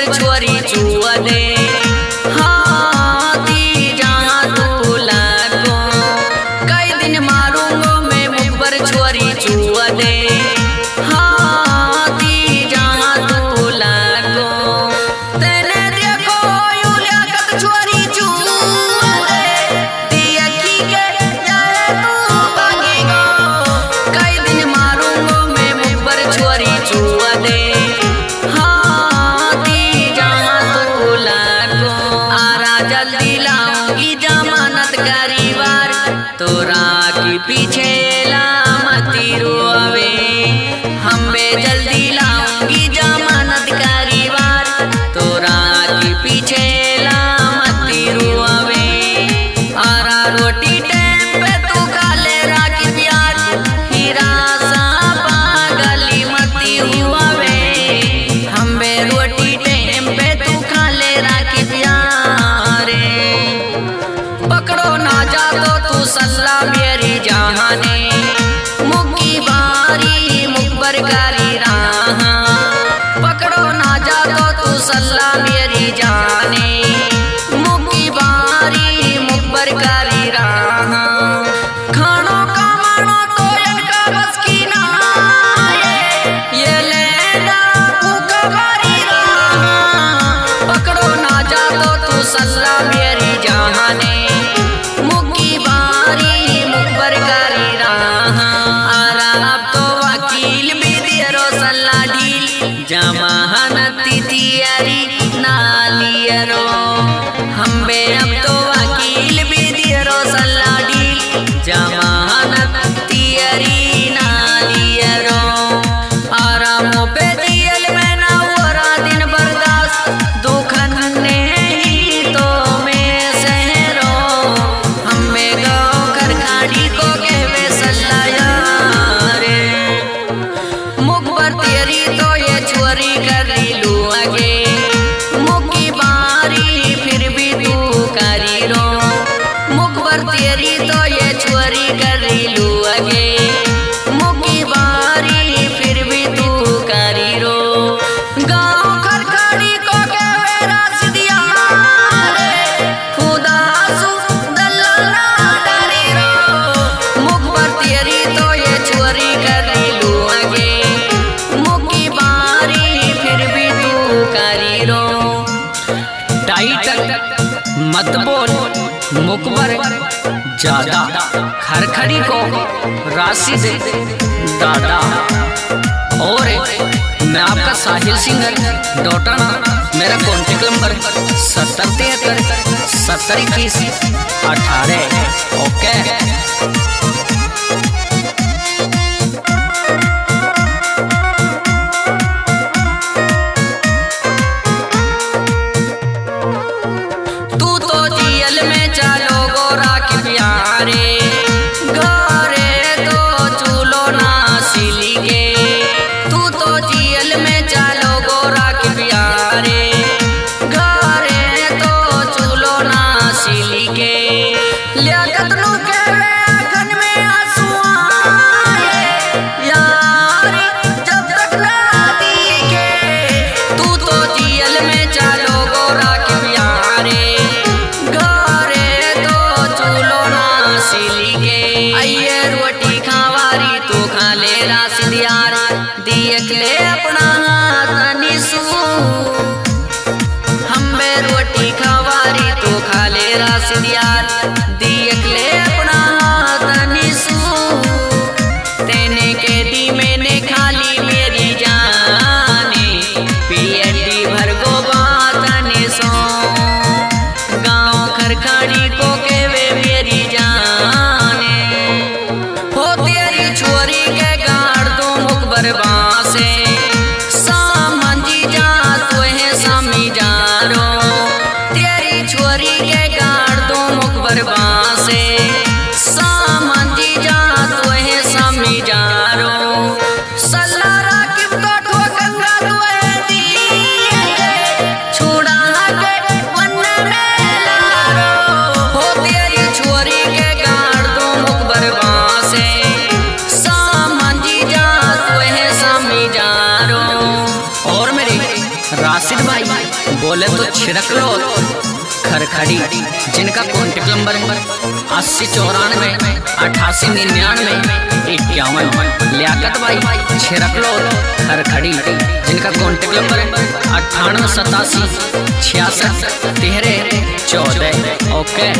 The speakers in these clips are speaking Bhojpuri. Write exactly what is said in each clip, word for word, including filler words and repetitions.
छोरी चुआ दे हाँ तीजा दूल्हा को कई दिन मारूंगो मैं मुख पर छोरी चुआ दे हाँ तीजा दूल्हा को तेने देखो यूं लियाकत छोरी चुआ दे दिया की के जाए तू भागी गो कई दिन मारूंगो मैं मुख पर छोरी चुआ दे जल्दी लाऊंगी जमानत करीबार तोरा की पीछे लामती रोवे हम बे जल्दी लाऊंगी जमानत करीबार तोरा की पीछे लामती रोवे आरा रोटी टेम पे तू खा ले राखी प्यार हीरा सा पागली मती हुआवे हम बे रोटी टेम पे तू खा ले राखी प्यार पकड़ो ना जा तो तू सल्ला मेरी जहाने मुक्की बारी मुखबर करी रहा पकड़ो ना जा तो तू सल्ला मेरी जाने मुक्की बारी मुखबर करी रहा खानो का मानो तो इनका बस की ना ये लेना भूखा बारी रहा पकड़ो ना जा तो तू सल्ला मेरी जहाने जमानती तियारी नालियरो हम बे अब तो वकील भी दियरो सल्ला डील जमानत तियारी नालियरो आरामों पे दियल में ना वरा दिन बर्दाश्त दुखन ने ही तो में सहरो हम बे गाँव घर खाड़ी को कहवे सल्ला यारे मुख पर तेरी तो ये छोरी कर लू आगे मुक्की बारी फिर भी तू करी रो मुख पर तेरी तो ये छोरी कर लू आगे मुक्की बारी फिर भी तू करी रो गाँव खरखड़ी को कहवे रास दिया रे खुदा सु दल्ला डरी रो मुख पर तेरी तो ये छोरी कर लू आगे मत बोल मुकबर ज्यादा खरखड़ी को राशि दे दादा और मैं आपका साहिल सिंगर डोटाना मेरा कॉन्टेक्ट नंबर सत्तर तिहत्तर सत्तर इक्कीस अठारह ओके घरे तो चूलो ना सिली के तू तो जियल में चालो गोरा के प्यारे घरे तो चूलो ना सिली के लियाकत नु कहवे आँखन में आंसू आए यार जब तक ना दिखे तू तो जियल में चालो गोरा के प्यारे घरे तो चूलो ना सिली के आइए रोटी खावारी तू खा ले रास दियार देख ले अपना तनिसू हम बे रोटी खावारी तू खा ले रास दियार देख ले अपना तनिसू तेने के दी मैंने खाली मेरी जाने पीएडी भर गो बात निसो गाँव खरखड़ी को कहवे मेरी जाने हो तेरी छोरी के गाड़ दो मुख बरबा से बोले तो छिड़क लो खरखड़ी, जिनका कॉन्टेक्ट नंबर अस्सी चौरानवे अठासी निन्यानवे इक्यावन। लियाकत भाई छिड़क लो खरखड़ी, जिनका कॉन्टेक्ट नंबर अट्ठानवे सतासी छियासठ तेरह चौदह। ओके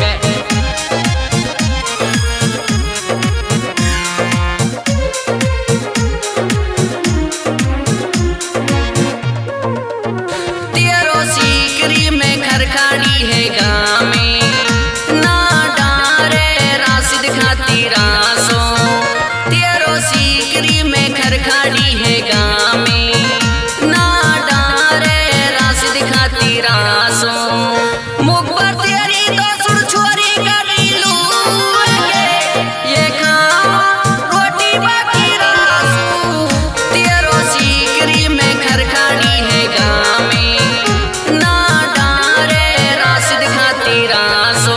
है गाँव में ना डारे राशिद खाती रासो, तेरो सीकरी में खरखाड़ी है गाँव में ना डारे राशिद खाती रासो। मुख पर तेरी तो सुर छोरी करी लू ये खाओ रोटी बाकी रासो, तेरो सीकरी में खरखाड़ी है गाँव में रासो।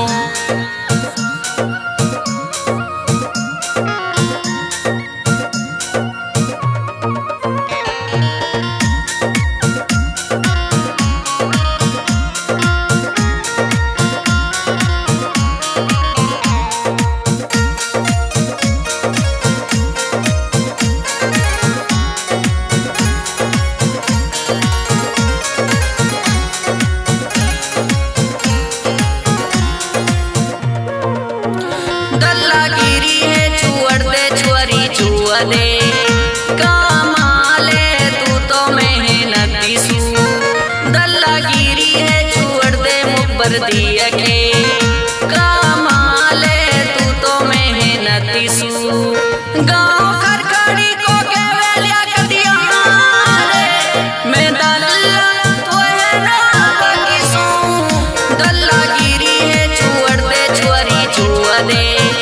दल्लागिरी है छुअर दे छुअरी छुआ दे कमाले तू तो मेहनती सू। दल्लागिरी है छुअर दे मुब्बर दिया के कमाले तू तो मेहनती सू। गाँव खरखड़ी को केवलिया कदिया मैं दल्ला तो है ना बाकी सू। दल्लागिरी है छुअर दे छुअरी छुआ दे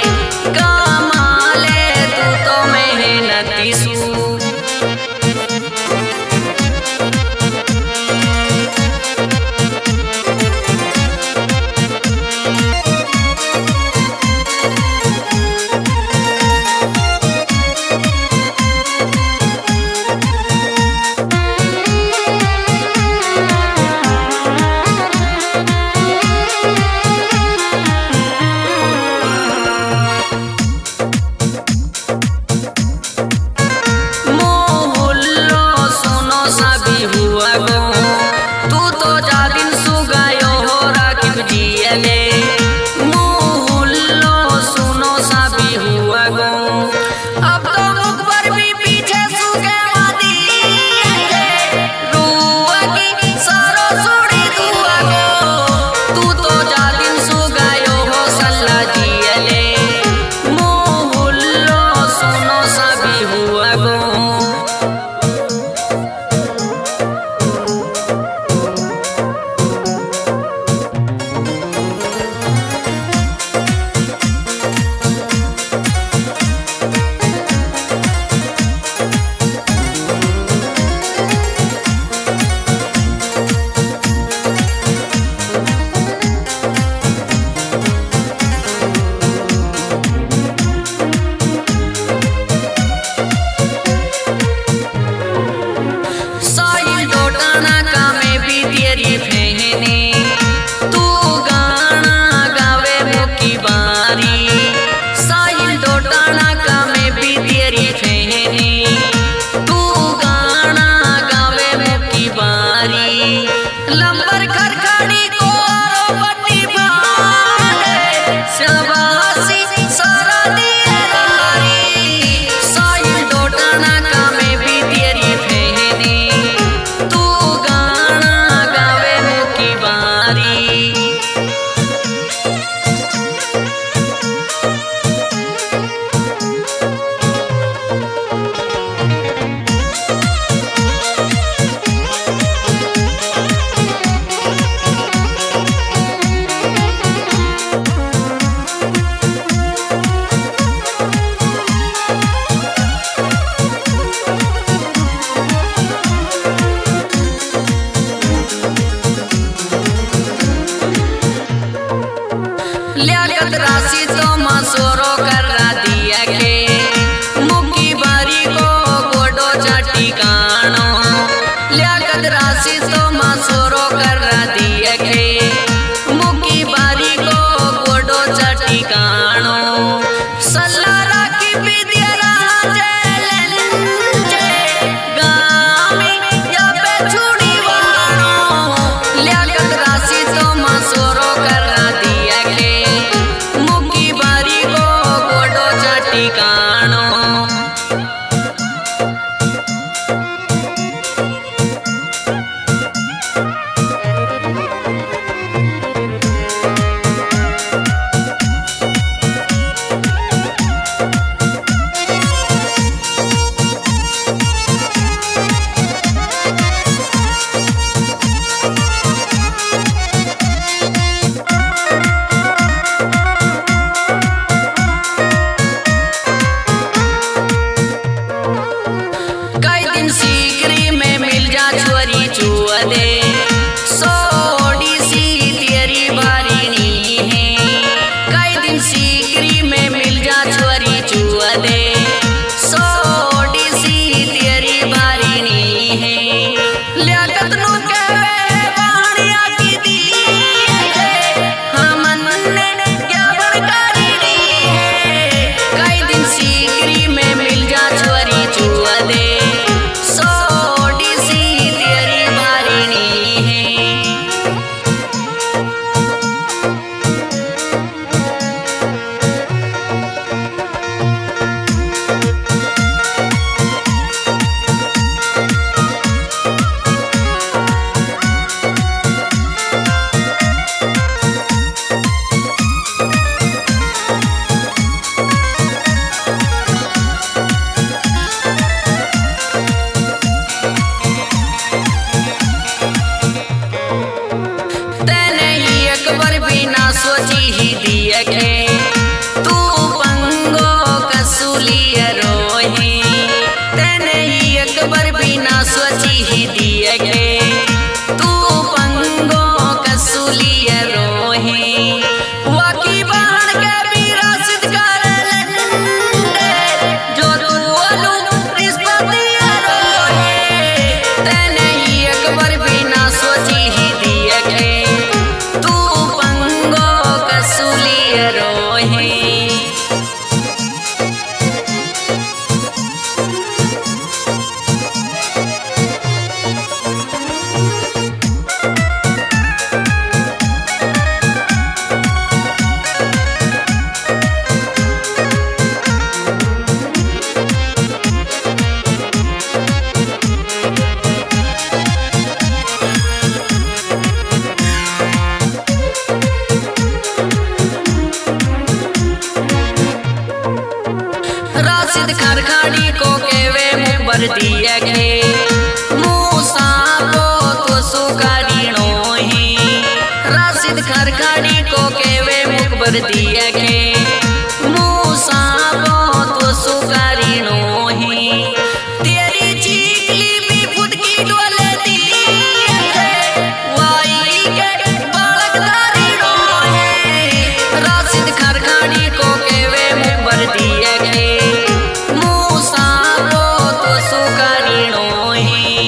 लंबर खरखड़ी को पट्टी शाबाशी सारा दिए रारी। साहिल डोटाना का में भी तेरी फहने तू गाना गावे मुकी बारी। लियाकत राशि तो मसोरो कर दिया के मुकी बारी को गोडो चाटी कानो। लियाकत राशि तो मसोरो कर राशिद खरखड़ी को केवे मुख भर दिए खे मूसा को तो सुकारीणो ही राशिद खरखड़ी को केवे मुख भर दिए खे